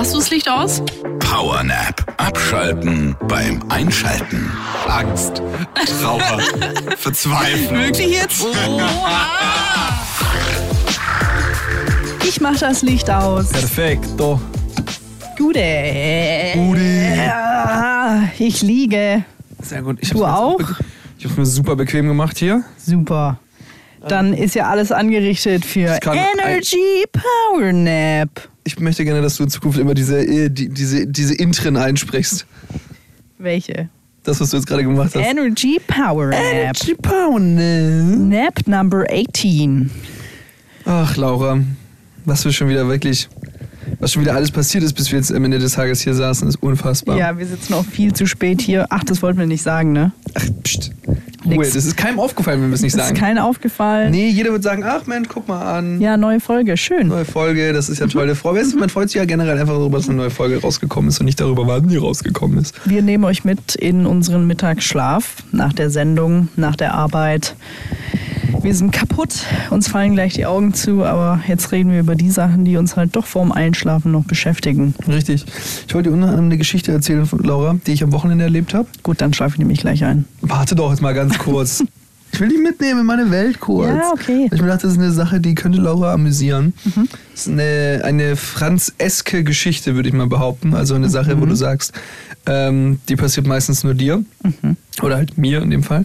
Machst du das Licht aus? Powernap. Abschalten beim Einschalten. Angst, Trauer, Verzweiflung. Wirklich jetzt? Ich mach das Licht aus. Perfekto. Gute. Ich liege. Sehr gut. Du auch? Ich habe es mir super bequem gemacht hier. Super. Dann ist ja alles angerichtet für Energy Power Nap. Ich möchte gerne, dass du in Zukunft immer diese Intren einsprichst. Welche? Das, was du jetzt gerade gemacht hast. Energy Power Nap. Energy Power Nap. Nap Number 18. Ach, Laura, was schon wieder alles passiert ist, bis wir jetzt am Ende des Tages hier saßen, ist unfassbar. Ja, wir sitzen auch viel zu spät hier. Ach, das wollten wir nicht sagen, ne? Ach, pst. Ruhe, das ist keinem aufgefallen, wenn wir es nicht sagen. Das ist keinem aufgefallen. Nee, jeder wird sagen, ach Mensch, guck mal an. Ja, neue Folge, schön. Neue Folge, das ist ja toll. Man freut sich ja generell einfach darüber, dass eine neue Folge rausgekommen ist und nicht darüber, wann die rausgekommen ist. Wir nehmen euch mit in unseren Mittagsschlaf, nach der Sendung, nach der Arbeit. Wir sind kaputt, uns fallen gleich die Augen zu, aber jetzt reden wir über die Sachen, die uns halt doch vorm Einschlafen noch beschäftigen. Richtig. Ich wollte dir unter anderem eine Geschichte erzählen von Laura, die ich am Wochenende erlebt habe. Gut, dann schlafe ich nämlich gleich ein. Warte doch jetzt mal ganz kurz. Ich will dich mitnehmen in meine Welt kurz. Ja, okay. Ich mir dachte, das ist eine Sache, die könnte Laura amüsieren. Das ist eine Franz-eske Geschichte, würde ich mal behaupten. Also eine Sache, wo du sagst, die passiert meistens nur dir. Oder halt mir in dem Fall.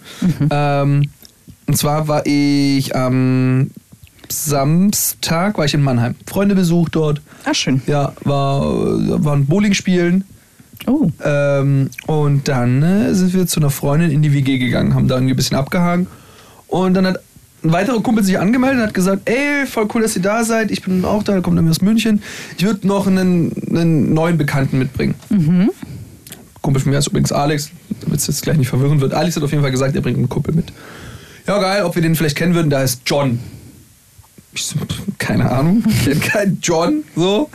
Und zwar war ich am Samstag in Mannheim. Freunde besucht dort. Ach, schön. Ja, waren Bowling spielen. Oh. Und dann sind wir zu einer Freundin in die WG gegangen, haben da irgendwie ein bisschen abgehangen. Und dann hat ein weiterer Kumpel sich angemeldet und hat gesagt, ey, voll cool, dass ihr da seid. Ich bin auch da, der kommt nämlich aus München. Ich würde noch einen neuen Bekannten mitbringen. Kumpel von mir ist übrigens Alex, damit es jetzt gleich nicht verwirrend wird. Alex hat auf jeden Fall gesagt, er bringt einen Kumpel mit. Ja, geil, ob wir den vielleicht kennen würden, da ist John. Ich so, keine Ahnung, ich kenne keinen John, so.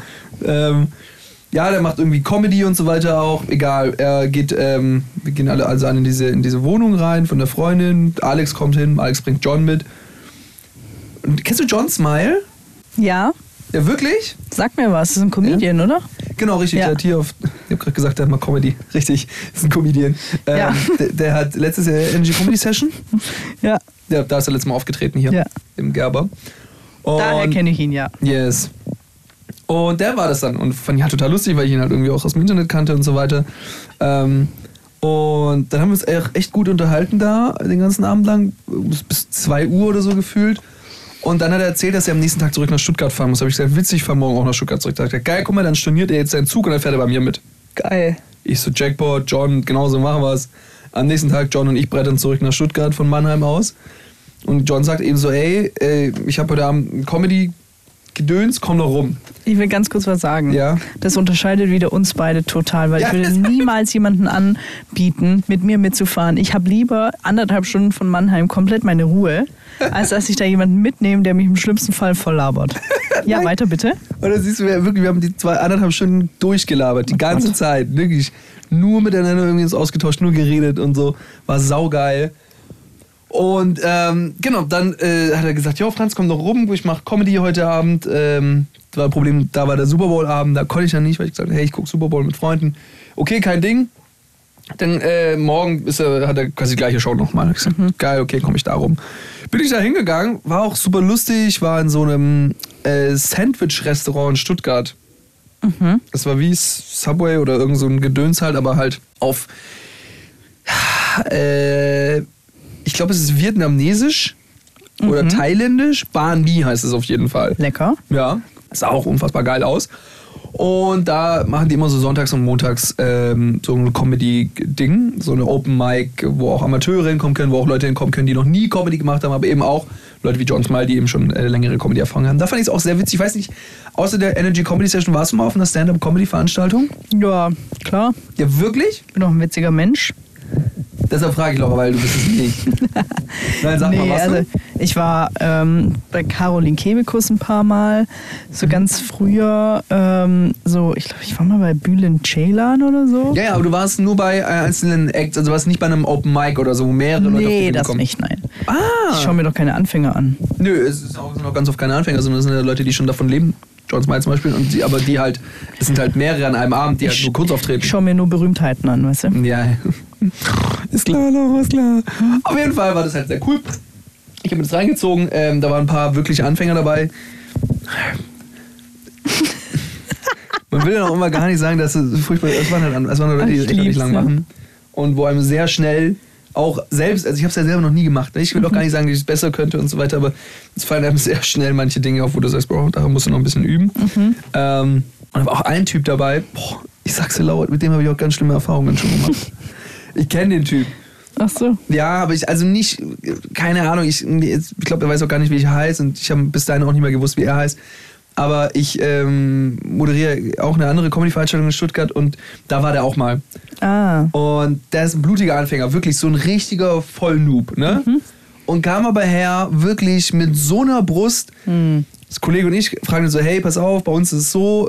Ja, der macht irgendwie Comedy und so weiter auch, egal. Er geht, wir gehen alle also in diese Wohnung rein von der Freundin. Alex kommt hin, Alex bringt John mit. Und, kennst du John Smile? Ja. Ja, wirklich? Sag mir was, das ist ein Comedian, oder? Genau, richtig. Ja. Der hat hier ich habe gerade gesagt, der hat mal Comedy. Richtig, das ist ein Comedian. Ja. Der hat letztes Jahr Energy Comedy Session. Ja. Da ist er letztes Mal aufgetreten hier im Gerber. Und daher kenne ich ihn, ja. Yes. Und der war das dann und fand ich halt total lustig, weil ich ihn halt irgendwie auch aus dem Internet kannte und so weiter. Und dann haben wir uns echt gut unterhalten da, den ganzen Abend lang, bis 2 Uhr oder so gefühlt. Und dann hat er erzählt, dass er am nächsten Tag zurück nach Stuttgart fahren muss. Da habe ich gesagt, witzig, ich fahre morgen auch nach Stuttgart zurück. Da hat er gesagt, geil, guck mal, dann storniert er jetzt seinen Zug und dann fährt er bei mir mit. Geil. Ich so, Jackpot, John, genauso machen wir es. Am nächsten Tag, John und ich brettern zurück nach Stuttgart von Mannheim aus. Und John sagt eben so, ey, ich habe heute Abend ein Comedy-Gedöns, komm doch rum. Ich will ganz kurz was sagen. Ja. Das unterscheidet wieder uns beide total, weil ich würde niemals jemanden anbieten, mit mir mitzufahren. Ich habe lieber 1,5 Stunden von Mannheim komplett meine Ruhe, als dass ich da jemanden mitnehme, der mich im schlimmsten Fall voll labert. Ja, weiter bitte. Und da siehst du, wir haben die 1,5 Stunden durchgelabert, die ganze Zeit, wirklich. Nur miteinander irgendwie uns ausgetauscht, nur geredet und so. War saugeil. Und genau, dann hat er gesagt, ja Franz, komm doch rum, ich mache Comedy heute Abend. Das war ein Problem, da war der Super Bowl Abend, da konnte ich dann nicht, weil ich gesagt habe, hey, ich gucke Super Bowl mit Freunden. Okay, kein Ding. Dann morgen hat er quasi die gleiche Show nochmal. Ich gesagt, geil, okay, komme ich da rum. Bin ich da hingegangen, war auch super lustig, war in so einem Sandwich-Restaurant in Stuttgart. Das war wie Subway oder irgend so ein Gedöns halt, aber halt auf ich glaube, es ist vietnamesisch oder thailändisch. Banh Mi heißt es auf jeden Fall. Lecker. Ja, sah auch unfassbar geil aus. Und da machen die immer so sonntags und montags so ein Comedy-Ding, so eine Open Mic, wo auch Amateure hinkommen können, wo auch Leute hinkommen können, die noch nie Comedy gemacht haben, aber eben auch Leute wie John Smile, die eben schon längere Comedy-Erfahrung haben. Da fand ich es auch sehr witzig. Ich weiß nicht, außer der Energy Comedy Session, warst du mal auf einer Stand-Up-Comedy-Veranstaltung? Ja, klar. Ja, wirklich? Ich bin doch ein witziger Mensch. Deshalb frage ich, Laura, weil du bist es nicht. Nein, sag mal, was du? Ich war bei Caroline Kebekus ein paar Mal, so ganz früher, ich glaube, ich war mal bei Bülent Ceylan oder so. Ja, aber du warst nur bei einzelnen Acts, also du warst nicht bei einem Open Mic oder so, wo mehrere Leute auf die Bühne das kommen. nicht, nein. Ah! Ich schaue mir doch keine Anfänger an. Nö, es sind auch ganz oft keine Anfänger, sondern es sind ja Leute, die schon davon leben, John Smile zum Beispiel, und aber die halt, es sind halt mehrere an einem Abend, die halt nur kurz auftreten. Ich schaue mir nur Berühmtheiten an, weißt du? Ja, ist klar, Laura, ist klar. Auf jeden Fall war das halt sehr cool. Ich habe mir das reingezogen, da waren ein paar wirkliche Anfänger dabei. Man will ja auch immer gar nicht sagen, dass es furchtbar ist. Es waren Leute, die das echt nicht lang machen. Und wo einem sehr schnell auch selbst, also ich habe es ja selber noch nie gemacht. Ich will auch gar nicht sagen, dass ich es besser könnte und so weiter, aber es fallen einem sehr schnell manche Dinge auf, wo du sagst, Bro, da musst du noch ein bisschen üben. Und da war auch ein Typ dabei, ich sag's dir laut, mit dem habe ich auch ganz schlimme Erfahrungen schon gemacht. Ich kenne den Typ. Ach so. Ja, aber keine Ahnung, ich glaube, er weiß auch gar nicht, wie ich heiße, und ich habe bis dahin auch nicht mehr gewusst, wie er heißt. Aber ich moderiere auch eine andere Comedy-Veranstaltung in Stuttgart, und da war der auch mal. Und der ist ein blutiger Anfänger, wirklich so ein richtiger Vollnoob, ne? Und kam aber her, wirklich mit so einer Brust. Das Kollege und ich fragen ihn so, hey, pass auf, bei uns ist es so,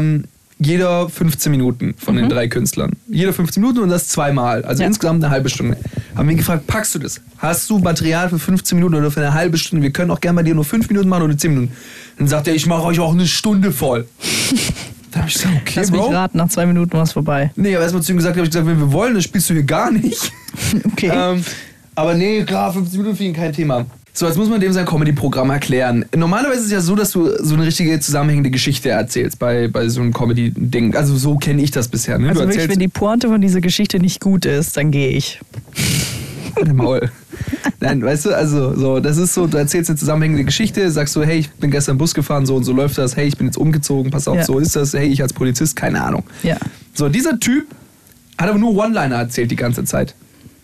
jeder 15 Minuten von den 3 Künstlern. Jeder 15 Minuten, und das 2-mal. Also insgesamt eine halbe Stunde. Haben wir ihn gefragt, packst du das? Hast du Material für 15 Minuten oder für eine halbe Stunde? Wir können auch gerne bei dir nur 5 Minuten machen oder 10 Minuten. Dann sagt er, ich mache euch auch eine Stunde voll. Da habe ich gesagt, okay, Lass mich raten, nach 2 Minuten war es vorbei. Nee, aber erstmal zu ihm gesagt, habe ich gesagt, wenn wir wollen, dann spielst du hier gar nicht. Okay. Aber nee, klar, 15 Minuten für ihn kein Thema. So, jetzt muss man dem sein Comedy-Programm erklären. Normalerweise ist es ja so, dass du so eine richtige zusammenhängende Geschichte erzählst bei so einem Comedy-Ding. Also so kenne ich das bisher. Ne? Also wirklich, wenn die Pointe von dieser Geschichte nicht gut ist, dann gehe ich. Maul. Nein, weißt du, also so, das ist so, du erzählst eine zusammenhängende Geschichte, sagst so, hey, ich bin gestern Bus gefahren, so und so läuft das, hey, ich bin jetzt umgezogen, pass auf, so ist das, hey, ich als Polizist, keine Ahnung. Ja. So, dieser Typ hat aber nur One-Liner erzählt die ganze Zeit.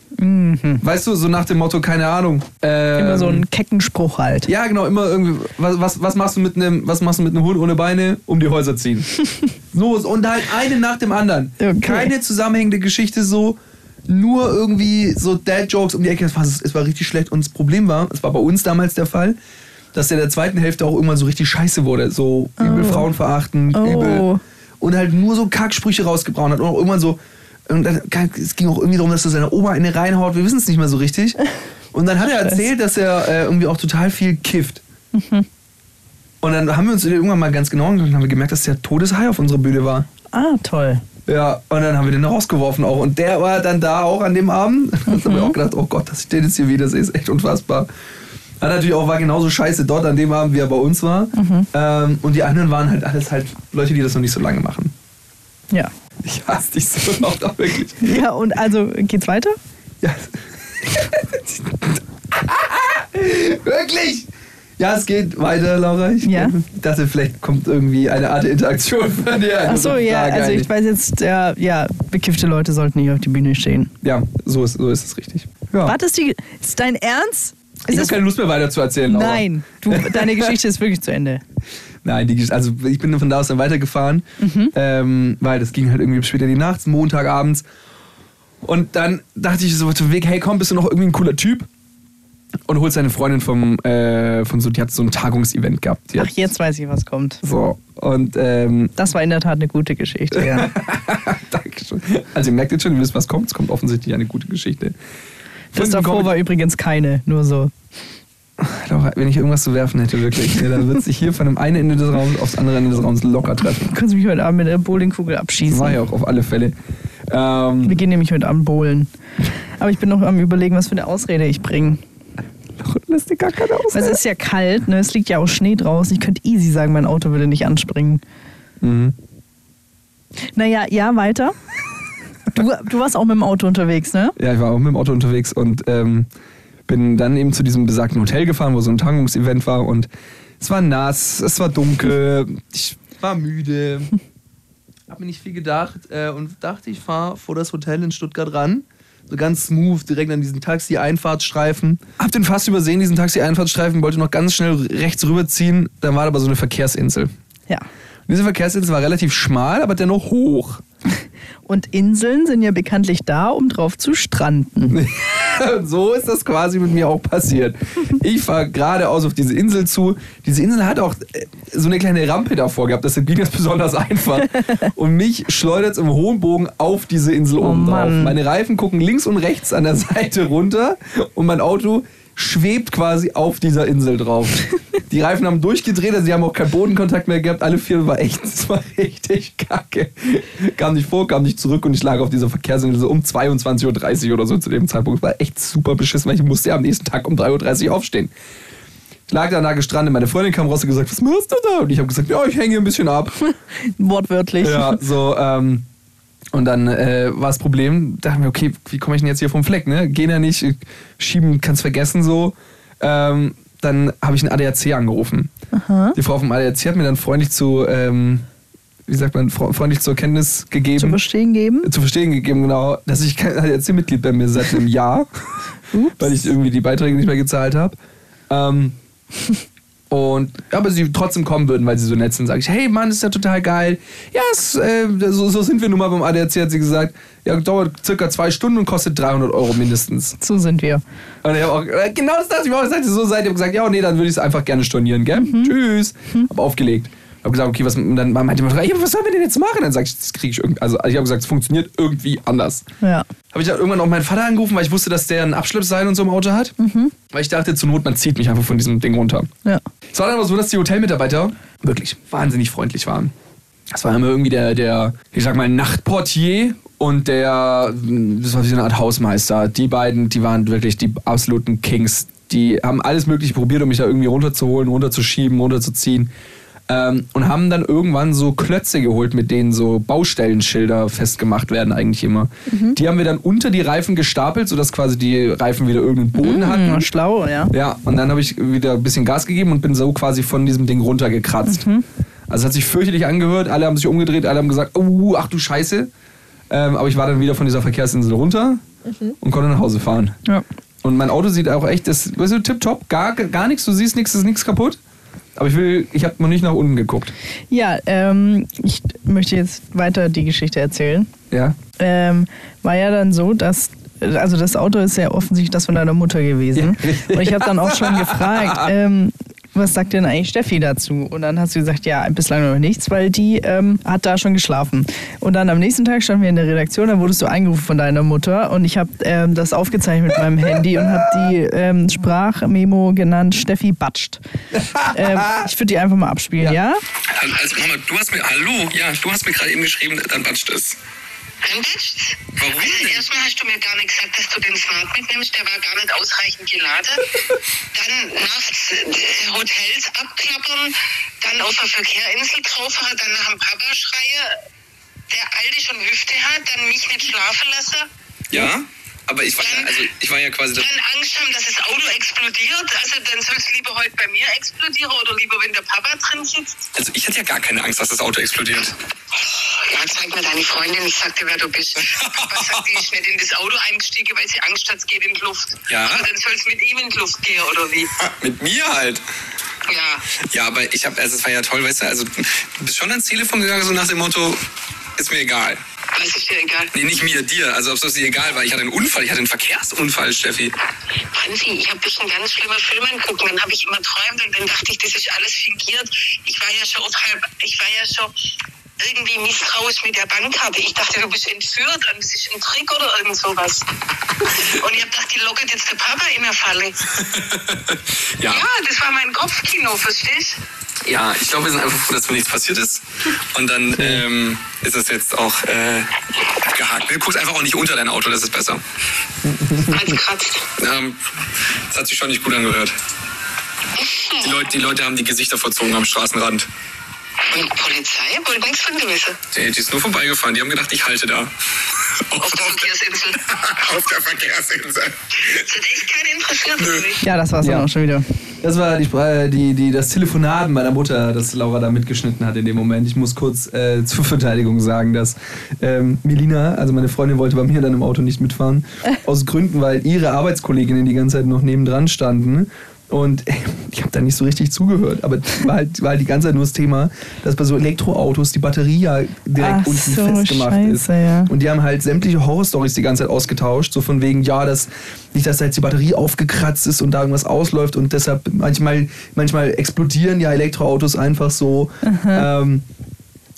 Weißt du, so nach dem Motto, keine Ahnung. Immer so einen kecken Spruch halt. Ja, genau, immer irgendwie, was machst du mit einem Hund ohne Beine? Um die Häuser ziehen. So, und halt eine nach dem anderen. Okay. Keine zusammenhängende Geschichte so, nur irgendwie so Dad-Jokes um die Ecke. Es war richtig schlecht, und das Problem war, es war bei uns damals der Fall, dass der in der zweiten Hälfte auch irgendwann so richtig scheiße wurde. So übel frauenverachtend, übel. Und halt nur so Kacksprüche rausgebrauen hat. Und auch irgendwann so, und dann, es ging auch irgendwie darum, dass er seine Oma eine reinhaut. Wir wissen es nicht mehr so richtig. Und dann hat er erzählt, dass er irgendwie auch total viel kifft. Und dann haben wir uns irgendwann mal ganz genau angeguckt und haben gemerkt, dass der todeshigh auf unserer Bühne war. Ah, toll. Ja, und dann haben wir den rausgeworfen auch. Und der war dann da auch an dem Abend. Da haben wir auch gedacht, oh Gott, dass ich den jetzt hier wieder sehe, ist echt unfassbar. Er natürlich auch war genauso scheiße dort an dem Abend, wie er bei uns war. Und die anderen waren halt alles halt Leute, die das noch nicht so lange machen. Ja. Ich hasse dich so laut, auch wirklich. Ja, und also, geht's weiter? Ja. Wirklich? Ja, es geht weiter, Laura. Ich dachte, vielleicht kommt irgendwie eine Art Interaktion von dir. Ach so, ja, also ich weiß jetzt, ja, bekiffte Leute sollten nicht auf die Bühne stehen. Ja, so ist es richtig. Ja. Warte, ist dein Ernst? Ich habe keine Lust mehr weiter zu erzählen, Laura. Nein, deine Geschichte ist wirklich zu Ende. Nein, also ich bin von da aus dann weitergefahren, weil das ging halt irgendwie später in die Nacht, Montagabends. Und dann dachte ich so auf dem Weg, hey komm, bist du noch irgendwie ein cooler Typ? Und holst deine Freundin die hat so ein Tagungsevent gehabt. Ach, jetzt weiß ich, was kommt. So, und das war in der Tat eine gute Geschichte, ja. Dankeschön. Also ihr merkt jetzt schon, ihr wisst, was kommt. Es kommt offensichtlich eine gute Geschichte. Das davor war übrigens keine, nur so. Laura, wenn ich irgendwas zu werfen hätte, wirklich, dann wird sich hier von dem einen Ende des Raums aufs andere Ende des Raums locker treffen. Du kannst mich heute Abend mit der Bowlingkugel abschießen. Das war ja auch auf alle Fälle. Wir gehen nämlich heute Abend bowlen. Aber ich bin noch am Überlegen, was für eine Ausrede ich bringe. Lass dir gar keine Ausrede. Es ist ja kalt, ne? Es liegt ja auch Schnee draußen. Ich könnte easy sagen, mein Auto würde nicht anspringen. Naja, ja, weiter. Du warst auch mit dem Auto unterwegs, ne? Ja, ich war auch mit dem Auto unterwegs und bin dann eben zu diesem besagten Hotel gefahren, wo so ein Tagungsevent war, und es war nass, es war dunkel, ich war müde, hab mir nicht viel gedacht und dachte, ich fahre vor das Hotel in Stuttgart ran, so ganz smooth, direkt an diesen Taxi-Einfahrtsstreifen. Hab den fast übersehen, diesen Taxi-Einfahrtsstreifen, wollte noch ganz schnell rechts rüberziehen, dann war da aber so eine Verkehrsinsel. Ja. Und diese Verkehrsinsel war relativ schmal, aber dennoch hoch. Und Inseln sind ja bekanntlich da, um drauf zu stranden. So ist das quasi mit mir auch passiert. Ich fahre geradeaus auf diese Insel zu. Diese Insel hat auch so eine kleine Rampe davor gehabt, deshalb ging das besonders einfach. Und mich schleudert es im hohen Bogen auf diese Insel oben drauf. Meine Reifen gucken links und rechts an der Seite runter und mein Auto schwebt quasi auf dieser Insel drauf. Die Reifen haben durchgedreht, also sie haben auch keinen Bodenkontakt mehr gehabt. Alle 4 war richtig kacke. Kam nicht vor, kam nicht zurück und ich lag auf dieser Verkehrsinsel so um 22.30 Uhr oder so zu dem Zeitpunkt. War echt super beschissen, weil ich musste ja am nächsten Tag um 3.30 Uhr aufstehen. Ich lag da gestrandet, meine Freundin kam raus und gesagt, was machst du da? Und ich habe gesagt, ja, ich hänge hier ein bisschen ab. Wortwörtlich. Ja, so, und dann war das Problem, dachten wir, okay, wie komme ich denn jetzt hier vom Fleck, ne? Gehen ja nicht, schieben, kann's vergessen so. Dann habe ich einen ADAC angerufen. Aha. Die Frau vom ADAC hat mir dann freundlich freundlich zur Kenntnis gegeben. Zu verstehen gegeben, genau, dass ich kein ADAC-Mitglied bei mir seit einem Jahr, weil ich irgendwie die Beiträge nicht mehr gezahlt habe. Aber sie trotzdem kommen würden, weil sie so nett sind, sage ich, hey Mann, das ist ja total geil. Ja, so sind wir nun mal beim ADAC, hat sie gesagt. Ja, dauert circa 2 Stunden und kostet 300 € mindestens. So sind wir. Und ich habe auch, genau das dachte ich auch, so seid ihr. Ich habe gesagt, ja, nee, dann würde ich es einfach gerne stornieren, gell? Tschüss. Habe aufgelegt. Habe gesagt, okay, dann meinte man, ja, was sollen wir denn jetzt machen? Dann sag ich, das kriege ich irgendwie, also ich habe gesagt, es funktioniert irgendwie anders. Ja. Habe ich dann irgendwann auch meinen Vater angerufen, weil ich wusste, dass der ein Abschleppseil und so im Auto hat. Weil ich dachte, zur Not, man zieht mich einfach von diesem Ding runter. Ja. Es war dann aber so, dass die Hotelmitarbeiter wirklich wahnsinnig freundlich waren. Das war immer irgendwie der ich sag mal, Nachtportier und das war wie so eine Art Hausmeister. Die beiden, die waren wirklich die absoluten Kings. Die haben alles Mögliche probiert, um mich da irgendwie runterzuholen, runterzuschieben, runterzuziehen. Und haben dann irgendwann so Klötze geholt, mit denen so Baustellenschilder festgemacht werden eigentlich immer. Die haben wir dann unter die Reifen gestapelt, sodass quasi die Reifen wieder irgendeinen Boden hatten. Schlau, ja. Ja, und dann habe ich wieder ein bisschen Gas gegeben und bin so quasi von diesem Ding runtergekratzt. Also es hat sich fürchterlich angehört, alle haben sich umgedreht, alle haben gesagt, oh, ach du Scheiße. Aber ich war dann wieder von dieser Verkehrsinsel runter und konnte nach Hause fahren. Ja. Und mein Auto sieht auch echt, weißt du, tipptopp, gar nichts, du siehst nichts, ist nichts kaputt. Aber ich habe noch nicht nach unten geguckt. Ja, ich möchte jetzt weiter die Geschichte erzählen. Ja. War ja dann so, dass, also das Auto ist ja offensichtlich das von deiner Mutter gewesen. Ja. Und ich habe dann auch schon gefragt, was sagt denn eigentlich Steffi dazu? Und dann hast du gesagt, ja, bislang noch nichts, weil die hat da schon geschlafen. Und dann am nächsten Tag standen wir in der Redaktion, dann wurdest du angerufen von deiner Mutter und ich habe das aufgezeichnet mit meinem Handy und habe die Sprachmemo genannt, Steffi batscht. Ich würde die einfach mal abspielen, ja? Also Mama, du hast mir gerade eben geschrieben, dann batscht es. Dann batscht's. Warum also erstmal hast du mir gar nicht gesagt, dass du den Smart mitnimmst, der war gar nicht ausreichend geladen. Dann nachts Hotels abklappern, dann auf der Verkehrsinsel drauffahren, dann nach dem Papa schreie, der Alte schon Hüfte hat, dann mich nicht schlafen lassen. Ja? Aber ich war ja quasi... Dann Angst haben, dass das Auto explodiert. Also dann soll es lieber heute bei mir explodieren oder lieber, wenn der Papa drin sitzt. Also ich hatte ja gar keine Angst, dass das Auto explodiert. Ja, zeig mir deine Freundin, ich sag dir, wer du bist. Papa sagt, die ist nicht in das Auto eingestiegen, weil sie Angst hat, es geht in die Luft. Ja. Aber dann soll es mit ihm in die Luft gehen, oder wie? Mit mir halt. Ja. Ja, aber es war ja toll, weißt du, also du bist schon ans Telefon gegangen, so nach dem Motto, ist mir egal. Was ist dir egal? Nee, nicht mir, dir. Also ob es dir egal war. Ich hatte einen Unfall, ich hatte einen Verkehrsunfall, Steffi. Franzi, ich habe bisschen ganz schlimme Filme gucken, dann habe ich immer träumt und dann dachte ich, das ist alles fingiert. Ich war ja schon irgendwie misstrauisch mit der Bankkarte. Ich dachte, du bist entführt und es ist ein Trick oder irgend sowas. Und ich habe gedacht, die lockert jetzt der Papa in der Falle. Ja, das war mein Kopfkino, verstehst du? Ja, ich glaube, wir sind einfach froh, dass mir nichts passiert ist. Und dann ist es jetzt auch abgehakt. Du guckst einfach auch nicht unter dein Auto, das ist besser. Hat's kratzt. Das hat sich schon nicht gut angehört. Die Leute haben die Gesichter verzogen am Straßenrand. Und Polizei? Wollte nichts von gewissen. Die ist nur vorbeigefahren. Die haben gedacht, ich halte da. Auf der Verkehrsinsel. Auf der Verkehrsinsel. Das hat echt keinen interessiert, oder nicht? Ja, das war's dann auch schon wieder. Das war das Telefonat meiner Mutter, das Laura da mitgeschnitten hat in dem Moment. Ich muss kurz zur Verteidigung sagen, dass Melina, also meine Freundin, wollte bei mir dann im Auto nicht mitfahren. Aus Gründen, weil ihre Arbeitskolleginnen die ganze Zeit noch nebendran standen. Und ich habe da nicht so richtig zugehört. Aber war halt die ganze Zeit nur das Thema, dass bei so Elektroautos die Batterie ja direkt unten festgemacht ist. Ja. Und die haben halt sämtliche Horrorstories die ganze Zeit ausgetauscht. So von wegen, ja, dass jetzt die Batterie aufgekratzt ist und da irgendwas ausläuft. Und deshalb manchmal explodieren ja Elektroautos einfach so.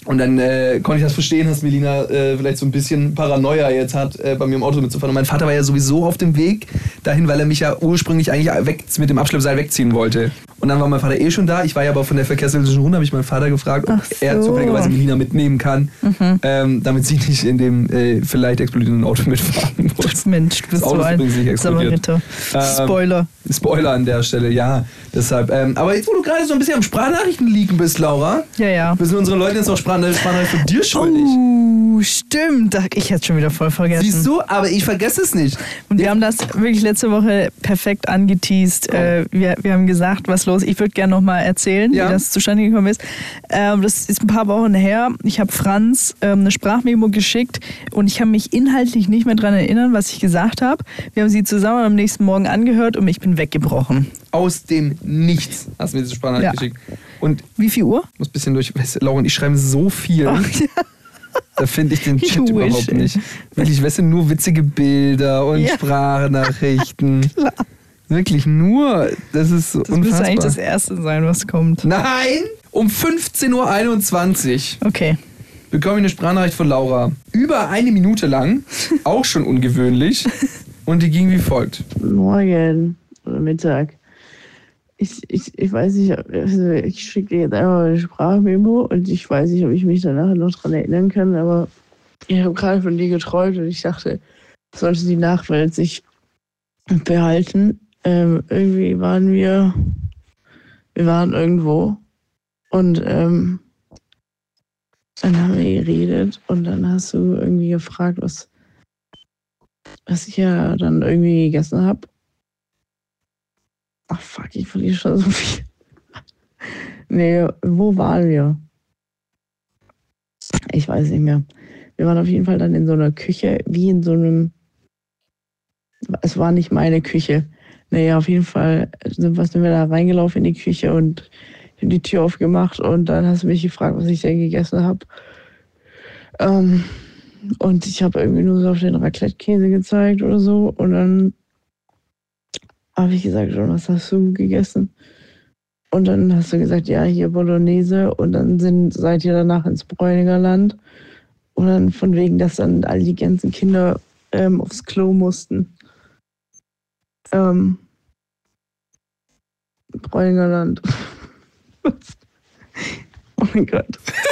Und dann konnte ich das verstehen, dass Melina vielleicht so ein bisschen Paranoia jetzt hat, bei mir im Auto mitzufahren. Und mein Vater war ja sowieso auf dem Weg dahin, weil er mich ja ursprünglich eigentlich mit dem Abschleppseil wegziehen wollte. Und dann war mein Vater schon da. Ich war ja aber von der verkehrspolitischen Runde, habe ich meinen Vater gefragt, ob er zufälligerweise Melina mitnehmen kann, damit sie nicht in dem vielleicht explodierenden Auto mitfahren muss. Mensch, du bist so ein Samariter. Spoiler an der Stelle, ja. Deshalb. Aber jetzt, wo du gerade so ein bisschen am Sprachnachrichten liegen bist, Laura. Ja. Wir sind unseren Leuten jetzt noch Sprachnachrichten von dir schuldig. Stimmt. Ich hätte es schon wieder voll vergessen. Siehst du? Aber ich vergesse es nicht. Und wir haben das wirklich letzte Woche perfekt angeteased. Wir haben gesagt, was los. Ich würde gerne noch mal erzählen, wie das zustande gekommen ist. Das ist ein paar Wochen her. Ich habe Franz eine Sprachmemo geschickt und ich kann mich inhaltlich nicht mehr daran erinnern, was ich gesagt habe. Wir haben sie zusammen am nächsten Morgen angehört und ich bin weggebrochen. Aus dem Nichts hast du mir diese Sprachnachricht geschickt. Und wie viel Uhr? Ich muss ein bisschen durch. Laura und ich schreiben so viel. Ach, ja. Da finde ich den Chat überhaupt nicht. Wirklich, weißt du, nur witzige Bilder und Sprachnachrichten. Klar. Wirklich nur. Das ist so unfassbar. Das müsste eigentlich das Erste sein, was kommt. Nein! Um 15.21 Uhr. Okay. Bekomme ich eine Sprachnachricht von Laura. Über 1 Minute lang. Auch schon ungewöhnlich. Und die ging wie folgt. Morgen oder Mittag. Ich weiß nicht, also ich schicke dir jetzt einfach eine Sprachmemo und ich weiß nicht, ob ich mich danach noch dran erinnern kann, aber ich habe gerade von dir geträumt und ich dachte, sollte die Nachwelt sich behalten. Irgendwie waren wir waren irgendwo und dann haben wir geredet und dann hast du irgendwie gefragt, was ich ja dann irgendwie gegessen habe. Ach fuck, ich verliere schon so viel. Nee, wo waren wir? Ich weiß nicht mehr. Wir waren auf jeden Fall dann in so einer Küche, wie in so einem... Es war nicht meine Küche. Nee, auf jeden Fall sind wir da reingelaufen in die Küche und ich habe die Tür aufgemacht und dann hast du mich gefragt, was ich denn gegessen habe. Und ich habe irgendwie nur so auf den Raclette-Käse gezeigt oder so und dann habe ich gesagt, was hast du gegessen? Und dann hast du gesagt, ja, hier Bolognese. Und dann seid ihr danach ins Bräuningerland. Und dann von wegen, dass dann all die ganzen Kinder aufs Klo mussten. Bräuningerland. Oh mein Gott.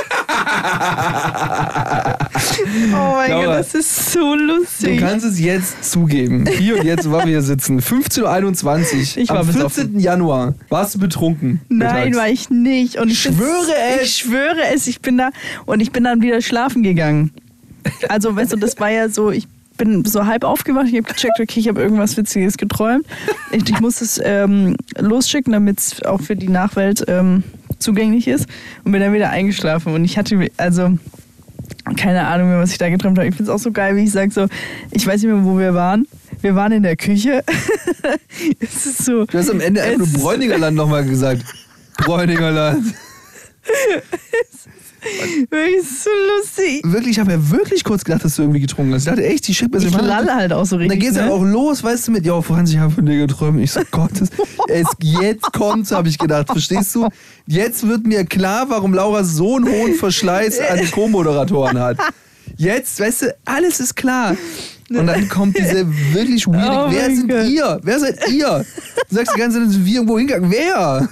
Oh mein Gott, das ist so lustig. Du kannst es jetzt zugeben. Hier und jetzt, wo wir hier sitzen. 15.21 Uhr. Am 14. Januar. Warst du betrunken? Nein, mittags? war ich nicht. Und ich schwöre es. Ich schwöre es. Ich bin dann wieder schlafen gegangen. Also, weißt du, das war ja so, ich bin so halb aufgewacht. Ich habe gecheckt, okay, ich habe irgendwas Witziges geträumt. Ich muss es losschicken, damit es auch für die Nachwelt zugänglich ist und bin dann wieder eingeschlafen und ich hatte keine Ahnung mehr, was ich da geträumt habe. Ich finde es auch so geil, wie ich sage so, ich weiß nicht mehr, wo wir waren. Wir waren in der Küche. Es ist so. Du hast am Ende einfach nur Bräuningerland nochmal gesagt. Bräuningerland. Wirklich so lustig. Wirklich, ich habe ja wirklich kurz gedacht, dass du irgendwie getrunken hast. Ich dachte echt, die schickt mir so. Ich lalle halt auch so richtig. Und dann geht's ja auch los, weißt du, mit, ja, Franz, ich habe von dir geträumt. Ich so, Gottes, jetzt kommt's, habe ich gedacht. Verstehst du? Jetzt wird mir klar, warum Laura so einen hohen Verschleiß an Co-Moderatoren hat. Jetzt, weißt du, alles ist klar. Und dann kommt diese wirklich weird. Wer sind ihr? Wer seid ihr? Du sagst die ganze Zeit, dass wir irgendwo hingegangen. Wer?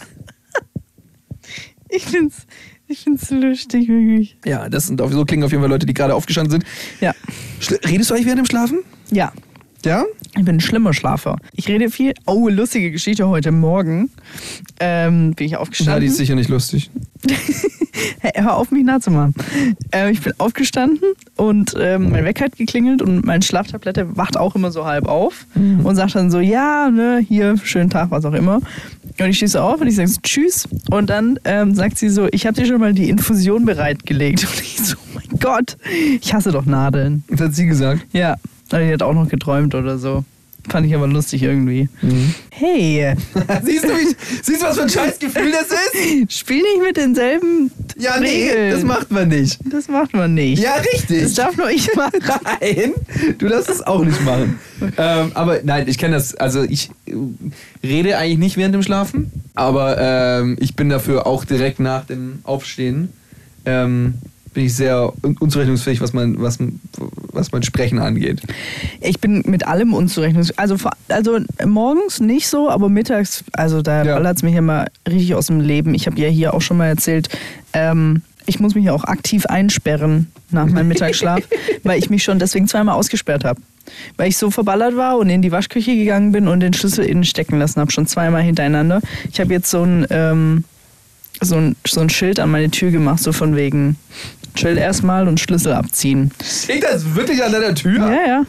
Ich find's so lustig, wirklich. Ja, so klingen auf jeden Fall Leute, die gerade aufgestanden sind. Ja. Redest du eigentlich während dem Schlafen? Ja. Ja? Ich bin ein schlimmer Schlafer. Ich rede viel. Oh, lustige Geschichte heute Morgen. Bin ich aufgestanden. Na, die ist sicher nicht lustig. Hey, hör auf, mich nachzumachen. Ich bin aufgestanden und mein Wecker hat geklingelt und meine Schlaftablette wacht auch immer so halb auf und sagt dann so, ja, ne, hier, schönen Tag, was auch immer. Und ich stehe so auf und ich sage so, tschüss. Und dann sagt sie so, ich habe dir schon mal die Infusion bereitgelegt. Und ich so, oh mein Gott, ich hasse doch Nadeln. Das hat sie gesagt? Ja, aber die hat auch noch geträumt oder so. Fand ich aber lustig irgendwie. Mhm. Hey! Siehst du, was für ein Scheißgefühl das ist? Spiel nicht mit denselben Ja, nee, Regeln. das macht man nicht. Das macht man nicht. Ja, richtig. Das darf nur ich machen. Nein, du darfst es auch nicht machen. Aber nein, ich kenne das. Also ich rede eigentlich nicht während dem Schlafen, aber ich bin dafür auch direkt nach dem Aufstehen bin ich sehr unzurechnungsfähig, was mein Sprechen angeht. Ich bin mit allem unzurechnungsfähig. Also morgens nicht so, aber mittags, also da ballert es mich immer richtig aus dem Leben. Ich habe ja hier auch schon mal erzählt, ich muss mich ja auch aktiv einsperren nach meinem Mittagsschlaf, weil ich mich schon deswegen zweimal ausgesperrt habe. Weil ich so verballert war und in die Waschküche gegangen bin und den Schlüssel innen stecken lassen habe, schon zweimal hintereinander. Ich habe jetzt so ein Schild an meine Tür gemacht, so von wegen chill erstmal und Schlüssel abziehen. Steht das wirklich an deiner Tür? Ja.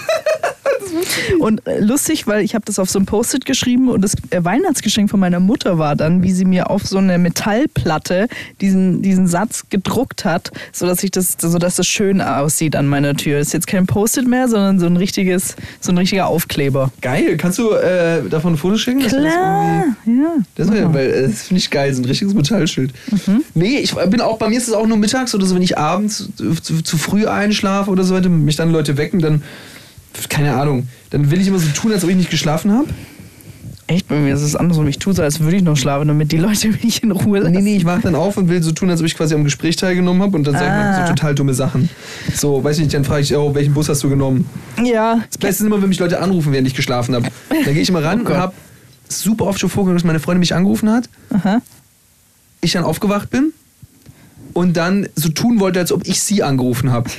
Und lustig, weil ich habe das auf so ein Post-it geschrieben und das Weihnachtsgeschenk von meiner Mutter war dann, wie sie mir auf so eine Metallplatte diesen Satz gedruckt hat, sodass das schön aussieht an meiner Tür. Das ist jetzt kein Post-it mehr, sondern so ein richtiger Aufkleber. Geil, kannst du davon ein Foto schicken? Klar, Das finde ich geil, so ein richtiges Metallschild. Nee, bei mir ist es auch nur mittags oder so, wenn ich abends zu früh einschlafe oder so, wenn mich dann Leute wecken, dann keine Ahnung. Dann will ich immer so tun, als ob ich nicht geschlafen habe. Echt? Bei mir ist es andersrum. Ich tue so, als würde ich noch schlafen, damit die Leute mich in Ruhe lassen. Nee, ich wache dann auf und will so tun, als ob ich quasi am Gespräch teilgenommen habe und dann sage ich mir so total dumme Sachen. So, weiß ich nicht, dann frage ich, welchen Bus hast du genommen? Ja. Das Beste ist immer, wenn mich Leute anrufen, während ich geschlafen habe. Dann gehe ich immer ran und habe super oft schon vorgekommen, dass meine Freundin mich angerufen hat. Aha. Ich dann aufgewacht bin und dann so tun wollte, als ob ich sie angerufen habe.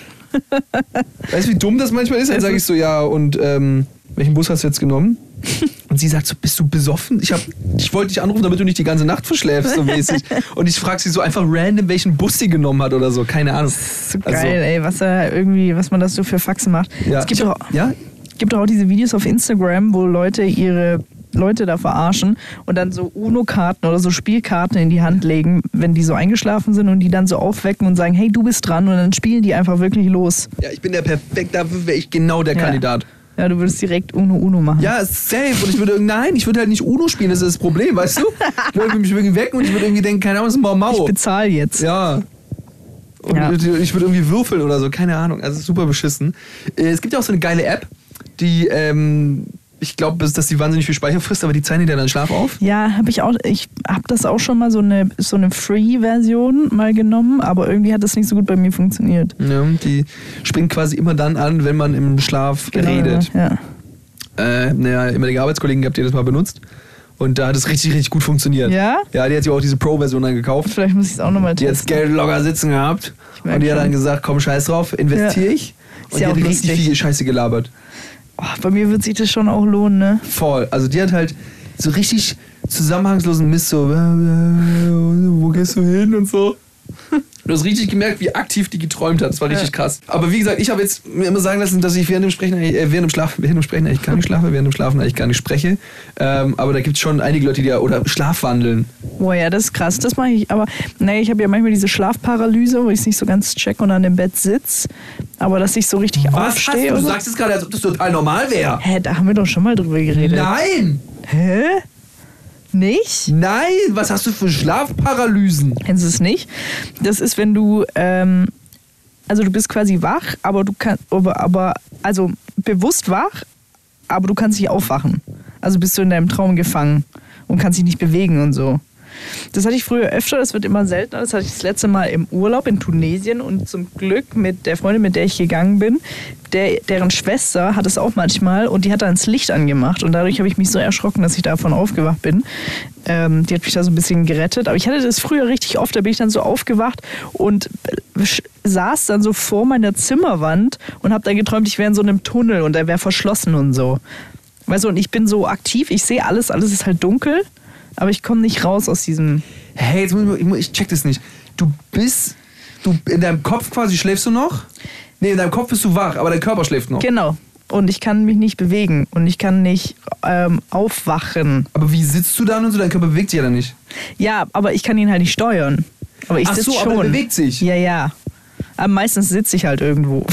Weißt du, wie dumm das manchmal ist? Dann sage ich so, ja, und welchen Bus hast du jetzt genommen? Und sie sagt so, bist du besoffen? Ich wollte dich anrufen, damit du nicht die ganze Nacht verschläfst, so mäßig. Und ich frage sie so einfach random, welchen Bus sie genommen hat oder so. Keine Ahnung. Das ist so geil, ey, was man das so für Faxen macht. Ja. Es gibt doch auch diese Videos auf Instagram, wo Leute ihre Leute da verarschen und dann so UNO-Karten oder so Spielkarten in die Hand legen, wenn die so eingeschlafen sind und die dann so aufwecken und sagen, hey, du bist dran, und dann spielen die einfach wirklich los. Ja, ich bin der perfekt, dafür wäre ich genau der Kandidat. Ja, du würdest direkt UNO machen. Ja, safe. Und ich würde halt nicht UNO spielen, das ist das Problem, weißt du? Ich würde mich irgendwie wecken und ich würde irgendwie denken, keine Ahnung, das ist Mau. Ich bezahle jetzt. Ja. Und ich würde irgendwie würfeln oder so, keine Ahnung. Also super beschissen. Es gibt ja auch so eine geile App, die, ich glaube, dass die wahnsinnig viel Speicher frisst, aber die zeichnet ja dann Schlaf auf. Ja, habe ich auch. Ich habe das auch schon mal so eine Free-Version mal genommen, aber irgendwie hat das nicht so gut bei mir funktioniert. Ja, die springt quasi immer dann an, wenn man im Schlaf redet. Ja. Ehemalige Arbeitskollegen gehabt, die das mal benutzt. Und da hat es richtig, richtig gut funktioniert. Ja? Ja, die hat sich auch diese Pro-Version dann gekauft. Vielleicht muss ich es auch nochmal testen. Die hat das Geld locker sitzen gehabt. Und die hat dann gesagt, komm, scheiß drauf, investiere ich. Und die hat richtig viel Scheiße gelabert. Oh, bei mir wird sich das schon auch lohnen, ne? Voll. Also die hat halt so richtig zusammenhangslosen Mist, so wo gehst du hin und so. Du hast richtig gemerkt, wie aktiv die geträumt hat. Das war richtig krass. Aber wie gesagt, ich habe jetzt mir immer sagen lassen, dass ich während dem Sprechen eigentlich gar nicht schlafe, während dem Schlafen eigentlich gar nicht spreche. Aber da gibt es schon einige Leute, die oder schlafwandeln. Boah, ja, das ist krass. Das mache ich. Aber ich habe ja manchmal diese Schlafparalyse, wo ich es nicht so ganz check und an dem Bett sitze. Aber dass ich so richtig aufstehe. Du sagst es gerade, als ob das total normal wäre. Hä, da haben wir doch schon mal drüber geredet. Nein! Hä? Nicht? Nein, was hast du für Schlafparalysen? Kennst du es nicht? Das ist, wenn du, also du bist quasi wach, aber du kannst, also bewusst wach, aber du kannst nicht aufwachen. Also bist du in deinem Traum gefangen und kannst dich nicht bewegen und so. Das hatte ich früher öfter, das wird immer seltener. Das hatte ich das letzte Mal im Urlaub in Tunesien und zum Glück mit der Freundin, mit der ich gegangen bin, deren Schwester hat es auch manchmal und die hat dann das Licht angemacht und dadurch habe ich mich so erschrocken, dass ich davon aufgewacht bin. Die hat mich da so ein bisschen gerettet, aber ich hatte das früher richtig oft, da bin ich dann so aufgewacht und saß dann so vor meiner Zimmerwand und habe dann geträumt, ich wäre in so einem Tunnel und der wäre verschlossen und so. Weißt du, und ich bin so aktiv, ich sehe alles ist halt dunkel. Aber ich komme nicht raus aus diesem... Hey, jetzt ich check das nicht. Du in deinem Kopf quasi schläfst du noch? Nee, in deinem Kopf bist du wach, aber dein Körper schläft noch. Genau. Und ich kann mich nicht bewegen und ich kann nicht aufwachen. Aber wie sitzt du dann und so? Dein Körper bewegt sich ja dann nicht. Ja, aber ich kann ihn halt nicht steuern. Aber ich sitze schon. Aber er bewegt sich? Ja. Aber meistens sitze ich halt irgendwo.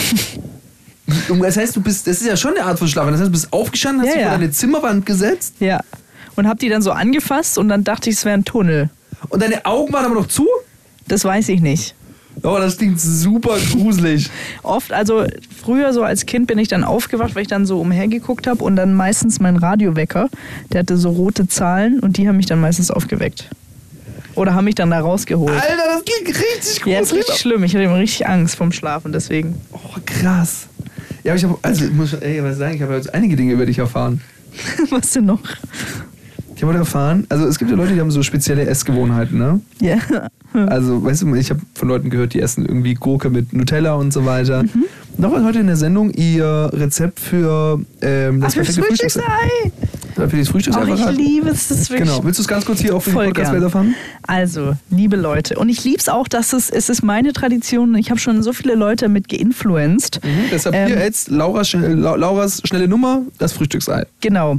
Das heißt, das ist ja schon eine Art von Schlafen. Das heißt, du bist aufgestanden, hast dich vor deine Zimmerwand gesetzt? Ja. Und hab die dann so angefasst und dann dachte ich, es wäre ein Tunnel. Und deine Augen waren aber noch zu? Das weiß ich nicht. Oh, das klingt super gruselig. Oft, also früher so als Kind bin ich dann aufgewacht, weil ich dann so umhergeguckt habe und dann meistens mein Radiowecker, der hatte so rote Zahlen und die haben mich dann meistens aufgeweckt. Oder haben mich dann da rausgeholt. Alter, das klingt richtig gut. Ja, ist richtig schlimm. Ich hatte immer richtig Angst vom Schlafen, deswegen. Oh, krass. Ja, aber ich muss sagen, ich habe jetzt einige Dinge über dich erfahren. Was denn noch? Ich habe erfahren, also es gibt ja Leute, die haben so spezielle Essgewohnheiten, ne? Ja. Also, weißt du, ich habe von Leuten gehört, die essen irgendwie Gurke mit Nutella und so weiter. Noch heute in der Sendung ihr Rezept für das perfekte Frühstücksei. Für das Frühstücksei. Ich liebe es. Das ist wirklich genau. Willst du es ganz kurz hier auf den voll Podcast-Welt erfahren? Also, liebe Leute, und ich liebe es auch, dass es ist meine Tradition. Ich habe schon so viele Leute damit geinfluenced. Deshalb hier jetzt Lauras schnelle Nummer, das Frühstücksei. Genau.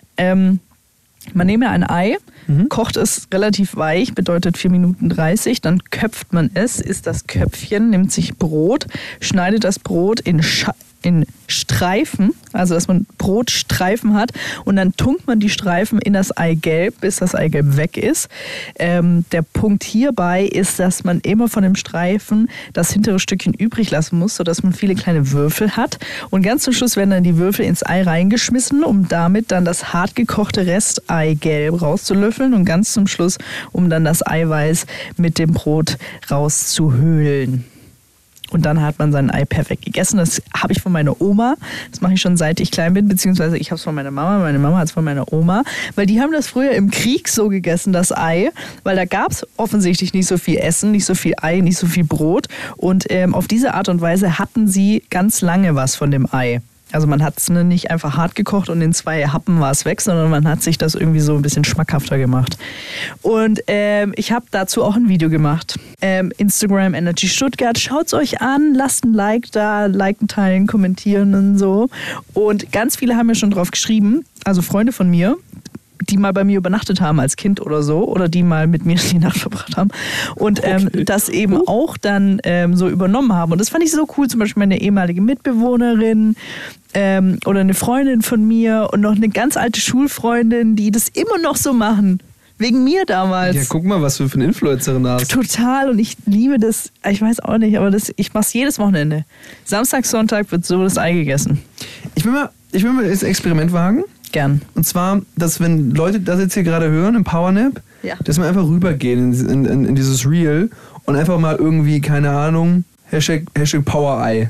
Man nehme ein Ei, kocht es relativ weich, bedeutet 4 Minuten 30, dann köpft man es, isst das Köpfchen, nimmt sich Brot, schneidet das Brot in Streifen, also dass man Brotstreifen hat und dann tunkt man die Streifen in das Eigelb, bis das Eigelb weg ist. Der Punkt hierbei ist, dass man immer von dem Streifen das hintere Stückchen übrig lassen muss, sodass man viele kleine Würfel hat und ganz zum Schluss werden dann die Würfel ins Ei reingeschmissen, um damit dann das hart gekochte Resteigelb rauszulöffeln und ganz zum Schluss, um dann das Eiweiß mit dem Brot rauszuhöhlen. Und dann hat man sein Ei perfekt gegessen. Das habe ich von meiner Oma. Das mache ich schon seit ich klein bin, beziehungsweise ich habe es von meiner Mama. Meine Mama hat es von meiner Oma. Weil die haben das früher im Krieg so gegessen, das Ei. Weil da gab es offensichtlich nicht so viel Essen, nicht so viel Ei, nicht so viel Brot. Und auf diese Art und Weise hatten sie ganz lange was von dem Ei. Also man hat es nicht einfach hart gekocht und in 2 Happen war es weg, sondern man hat sich das irgendwie so ein bisschen schmackhafter gemacht. Und ich habe dazu auch ein Video gemacht. Instagram Energy Stuttgart, schaut's euch an, lasst ein Like da, liken, teilen, kommentieren und so. Und ganz viele haben mir schon drauf geschrieben, also Freunde von mir, die mal bei mir übernachtet haben als Kind oder so, oder die mal mit mir die Nacht verbracht haben und das eben auch dann so übernommen haben. Und das fand ich so cool, zum Beispiel meine ehemalige Mitbewohnerin oder eine Freundin von mir und noch eine ganz alte Schulfreundin, die das immer noch so machen. Wegen mir damals. Ja, guck mal, was du für eine Influencerin hast. Total, und ich liebe das, ich weiß auch nicht, aber ich mache es jedes Wochenende. Samstag, Sonntag wird so das Ei gegessen. Ich will mal das Experiment wagen. Gern. Und zwar, dass wenn Leute das jetzt hier gerade hören im Powernap, dass wir einfach rübergehen in dieses Reel und einfach mal irgendwie, keine Ahnung, Hashtag Powerei.